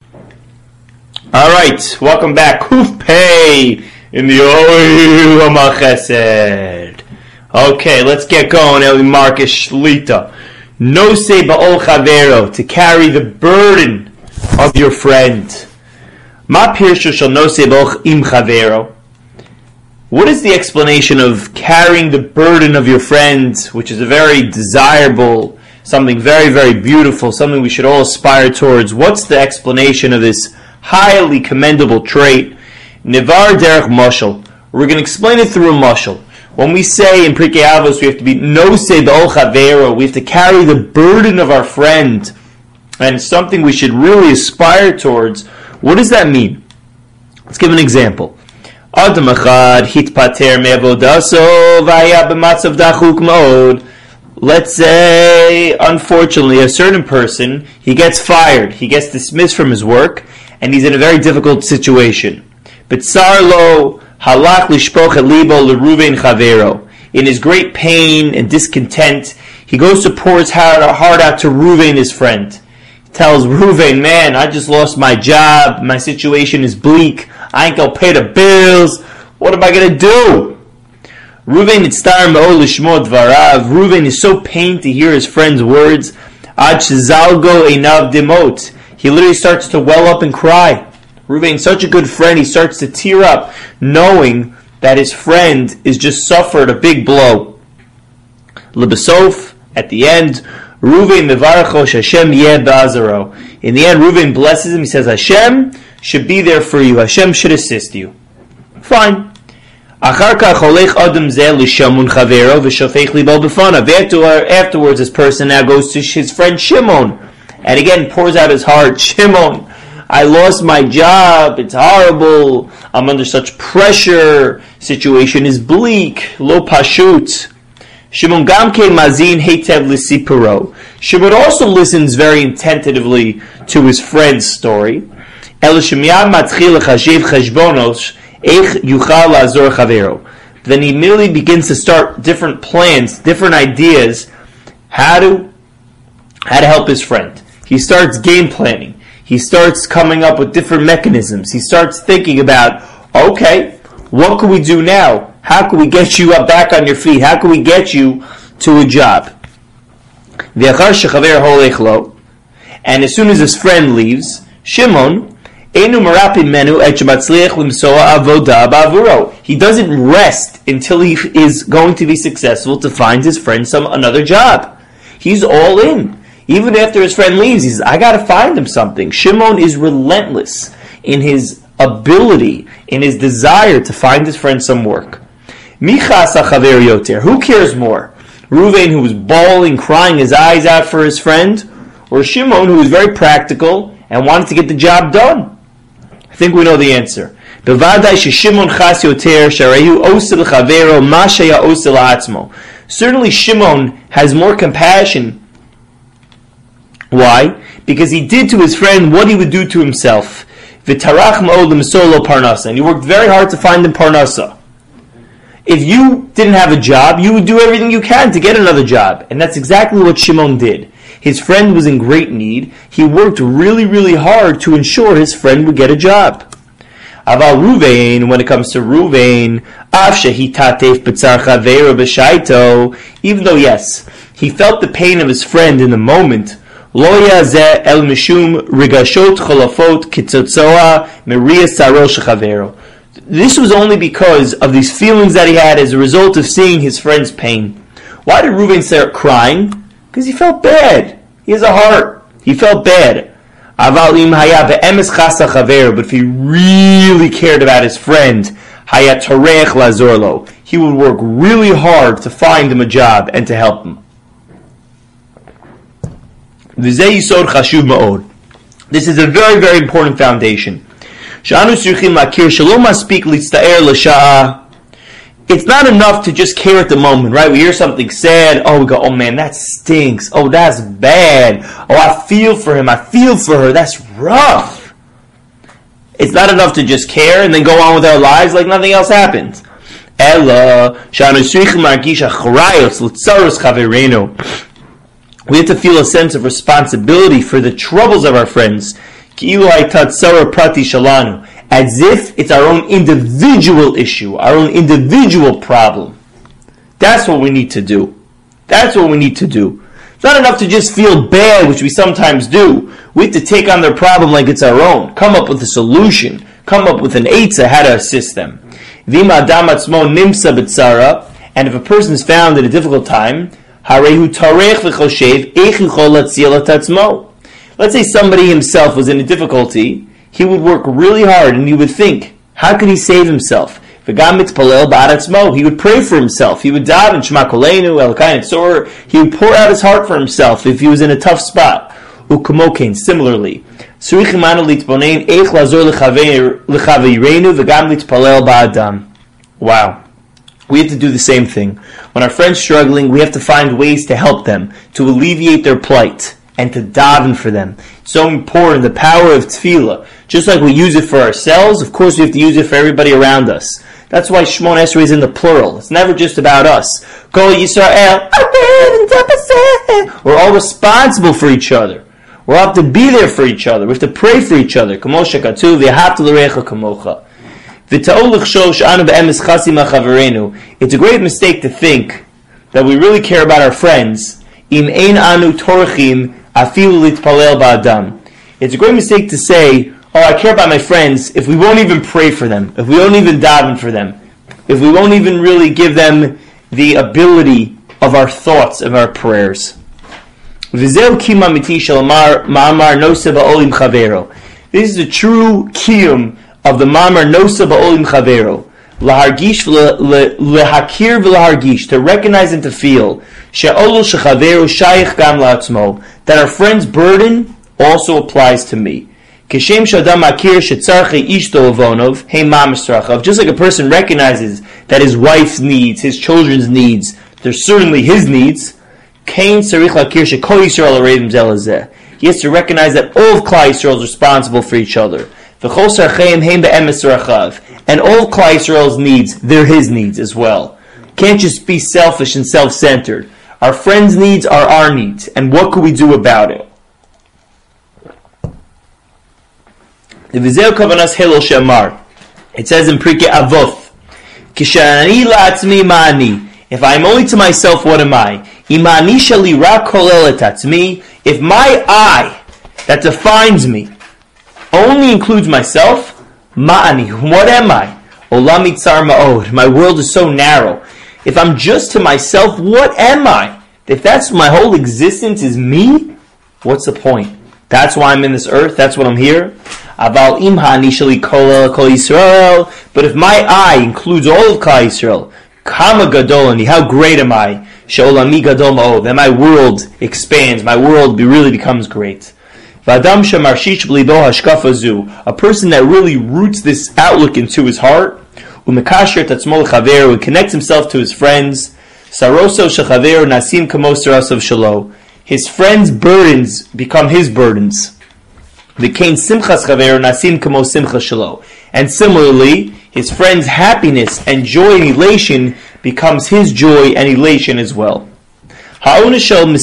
Alright, welcome back. Kufpei in the Oil Chesed. Okay, let's get going. Eli Marcus Shlita. Nosei ba'ol chavero, to carry the burden of your friend. Ma pirshu shel nosei ba'ol im chavero. What is the explanation of carrying the burden of your friend, which is a very desirable, something very, very beautiful, something we should all aspire towards? What's the explanation of this highly commendable trait? Nevar derech mashal. We're going to explain it through a mashal. When we say in Pirkei Avos we have to be nosei ba'ol chavero, we have to carry the burden of our friend, and it's something we should really aspire towards. What does that mean? Let's give an example. Adam echad hitpater me'avodaso v'haya b'matzav dachuk ma'od. Let's say, unfortunately, a certain person, he gets fired, he gets dismissed from his work, and he's in a very difficult situation. But Sarlo halach lishpoch et libo leRuven chavero. In his great pain and discontent, he goes to pour his heart out to Ruven, his friend. He tells Ruven, man, I just lost my job, my situation is bleak, I ain't gonna pay the bills, what am I gonna do? Ruven itztar me'ol lishmo dvarav. Ruven is so pained to hear his friend's words. Ad shezalgo einav demot. He literally starts to well up and cry. Ruven, such a good friend, he starts to tear up, knowing that his friend is just suffered a big blow. Lebesof, at the end, Ruven mevarachos Hashem yeh ba'azaro. In the end, Ruven blesses him. He says, Hashem should be there for you. Hashem should assist you. Fine. Afterwards, this person now goes to his friend Shimon, and again pours out his heart. Shimon, I lost my job, it's horrible, I'm under such pressure, situation is bleak, lo pashut. Shimon gamke mazin heitev l'sipuro. Shimon also listens very attentively to his friend's story. El shemiyad matchil l'chashiv cheshbonos eich yuchal la'azor chavero. Then he immediately begins to start different plans, different ideas, how to help his friend. He starts game planning. He starts coming up with different mechanisms. He starts thinking about, okay, what can we do now? How can we get you up back on your feet? How can we get you to a job? And as soon as his friend leaves, Shimon, he doesn't rest until he is going to be successful to find his friend another job. He's all in. Even after his friend leaves, he says, I got to find him something. Shimon is relentless in his ability, in his desire to find his friend some work. Who cares more? Ruven, who was bawling, crying his eyes out for his friend, or Shimon, who was very practical and wanted to get the job done? I think we know the answer. Certainly Shimon has more compassion. Why? Because he did to his friend what he would do to himself. And he worked very hard to find him parnasa. If you didn't have a job, you would do everything you can to get another job. And that's exactly what Shimon did. His friend was in great need. He worked really, really hard to ensure his friend would get a job. Aval Ruvain, when it comes to Ruvain, even though, yes, he felt the pain of his friend in the moment, this was only because of these feelings that he had as a result of seeing his friend's pain. Why did Ruvain start crying? Because he felt bad. He has a heart. He felt bad. But if he really cared about his friend, he would work really hard to find him a job and to help him. This is a very, very important foundation. It's not enough to just care at the moment, right? We hear something sad, oh, we go, oh man, that stinks. Oh, that's bad. Oh, I feel for him. I feel for her. That's rough. It's not enough to just care and then go on with our lives like nothing else happened. We have to feel a sense of responsibility for the troubles of our friends. as if it's our own individual issue, our own individual problem. That's what we need to do. That's what we need to do. It's not enough to just feel bad, which we sometimes do. We have to take on their problem like it's our own. Come up with a solution. Come up with an eitzah how to assist them. And if a person is found in a difficult time, let's say somebody himself was in a difficulty, he would work really hard and he would think, how can he save himself? He would pray for himself. He would daven Shema Kolenu, Elokai Netzor. He would pour out his heart for himself if he was in a tough spot. Ukamokein, similarly. Wow. We have to do the same thing. When our friends are struggling, we have to find ways to help them, to alleviate their plight, and to daven for them. It's so important, the power of tefillah. Just like we use it for ourselves, of course we have to use it for everybody around us. That's why Shemon Esrei is in the plural. It's never just about us. Kol Yisrael, we're all responsible for each other. We have to be there for each other. We have to pray for each other. It's a great mistake to think that we really care about our friends. It's a great mistake to say, oh, I care about my friends, if we won't even pray for them, if we won't even daven for them, if we won't even really give them the ability of our thoughts, of our prayers. This is the true kiyum of the Ma'amar Nosa Ba'olim Chavero. Lahargish lehakir v'lahargish, to recognize and to feel she'olul shechavero shayich gam la'atzmo, that our friend's burden also applies to me. Kishem shadam akir shetzarchei ishto avonov hey ma'amisrachav. Just like a person recognizes that his wife's needs, his children's needs, they're certainly his needs. Kain sarich lakir shekol Yisrael areidim zelazeh. He has to recognize that all of Klal Yisrael is responsible for each other. And all of Klal Yisrael's needs, they're his needs as well. Can't just be selfish and self-centered. Our friends' needs are our needs, and what can we do about it? It says in Pirkei Avot, if I am only to myself, what am I? If my I that defines me only includes myself, ma'ani, what am I? Olami tsar ma'od, my world is so narrow. If I'm just to myself, what am I? If that's my whole existence is me, what's the point? That's why I'm in this earth, that's what I'm here. Aval imha nishali kol Yisrael, but if my I includes all of Klal Yisrael, kama gadolani, how great am I? She'olami gadol ma'od, then my world expands, my world really becomes great. A person that really roots this outlook into his heart, and connects himself to his friends, his friends' burdens become his burdens. And similarly, his friends' happiness and joy and elation becomes his joy and elation as well. The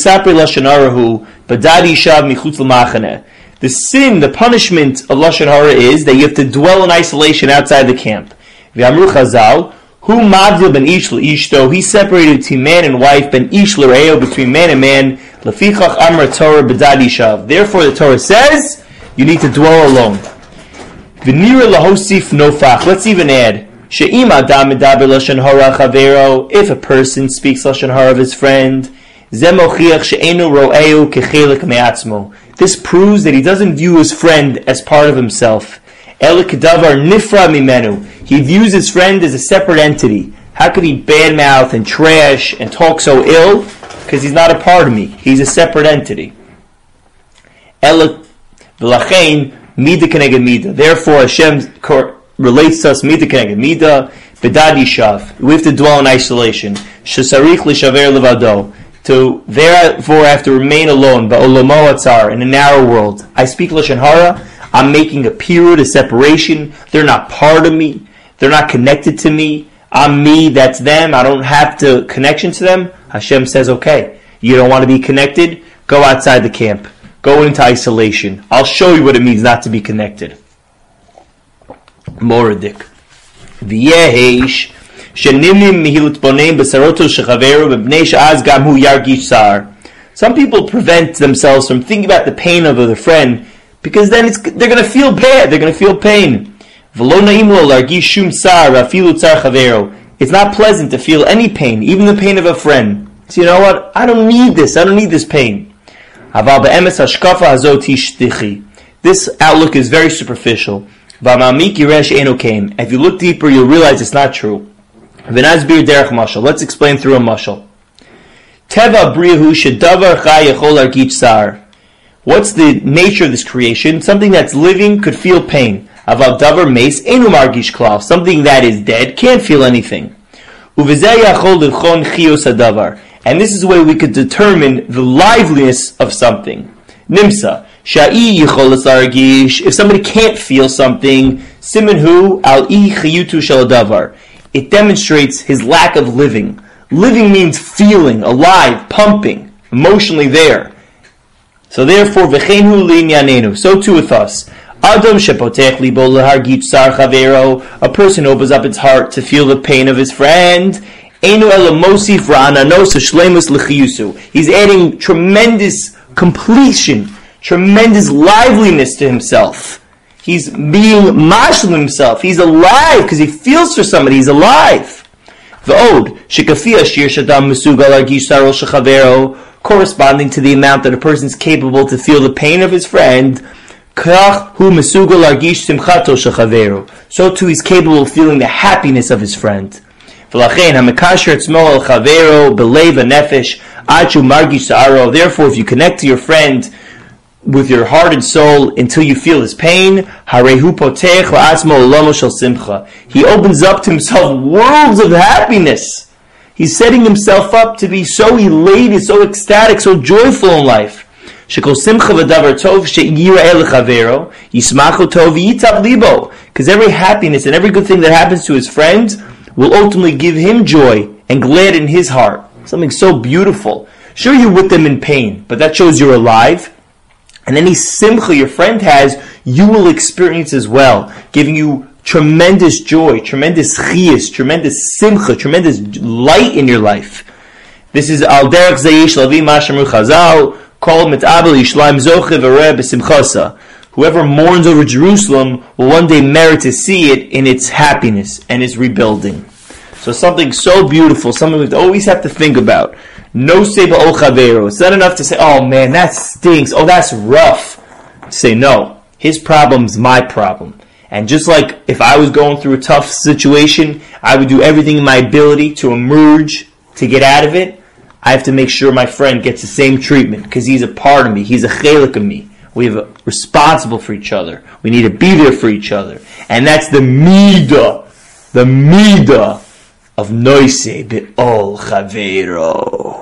sin, the punishment of Lashon Hara is that you have to dwell in isolation outside the camp. V'amru Chazal, hu magdil ben ish l'ishto, he separated between man and wife, ben ish l'reo, between man and man, lefichach amra Torah b'dad ishav. Therefore the Torah says, you need to dwell alone. V'nira lahosif nofach, let's even add, she'im adam medaber Lashon Hara chavero, if a person speaks Lashon Hara of his friend, this proves that he doesn't view his friend as part of himself. He views his friend as a separate entity. How could he badmouth and trash and talk so ill? Because he's not a part of me. He's a separate entity. Therefore, Hashem relates to us midah keneged midah, b'dad yishav. We have to dwell in isolation. Shesarich l'shaver levado. To therefore have to remain alone, ba'olamo atzar, in a narrow world. I speak Lashon Hara, I'm making a period, a separation. They're not part of me. They're not connected to me. I'm me, that's them. I don't have to connection to them. Hashem says, okay, you don't want to be connected? Go outside the camp. go into isolation. I'll show you what it means not to be connected. Moradik. V'yehesh shenimnim mihilutboneim b'saroto shechaveru b'bnei she'az gam hu yargish sar. Some people prevent themselves from thinking about the pain of their friend because then they're going to feel bad. They're going to feel pain. V'lo na'im lo largish shum sar v'afilu tzar chaveru. It's not pleasant to feel any pain, even the pain of a friend. So you know what? I don't need this. I don't need this pain. This outlook is very superficial. If you look deeper, you'll realize it's not true. Let's explain through a mashal. What's the nature of this creation? Something that's living could feel pain. Something that is dead can't feel anything. And this is the way we could determine the liveliness of something. Nimsa. If somebody can't feel something, simanhu al-i chiyutu shel davar. It demonstrates his lack of living. Living means feeling, alive, pumping, emotionally there. So therefore, v'cheinhu li'inyanenu. So too with us. Adam shepotech libo lehargit sar chavero. A person opens up its heart to feel the pain of his friend. He's adding tremendous completion, tremendous liveliness to himself. He's being mashal himself. He's alive because he feels for somebody. He's alive. Corresponding to the amount that a person is capable to feel the pain of his friend, so too he's capable of feeling the happiness of his friend. Therefore, if you connect to your friend with your heart and soul until you feel his pain, he opens up to himself worlds of happiness. He's setting himself up to be so elated, so ecstatic, so joyful in life. Because every happiness and every good thing that happens to his friend will ultimately give him joy and gladden his heart. Something so beautiful. Sure, you're with them in pain, but that shows you're alive. And any simcha your friend has, you will experience as well, giving you tremendous joy, tremendous chiyas, tremendous simcha, tremendous light in your life. This is al derech zayish lavi mashamru chazal, kol mitabel yishlam zoche v'reh b'simchasa. Whoever mourns over Jerusalem will one day merit to see it in its happiness and its rebuilding. So something so beautiful, something we always have to think about. No seba ol chavero. It's not enough to say, oh man, that stinks. Oh, that's rough. Say, no, his problem's my problem. And just like if I was going through a tough situation, I would do everything in my ability to emerge, to get out of it. I have to make sure my friend gets the same treatment because he's a part of me. He's a chelik of me. We are responsible for each other. We need to be there for each other. And that's the midah of noise be'ol chavero.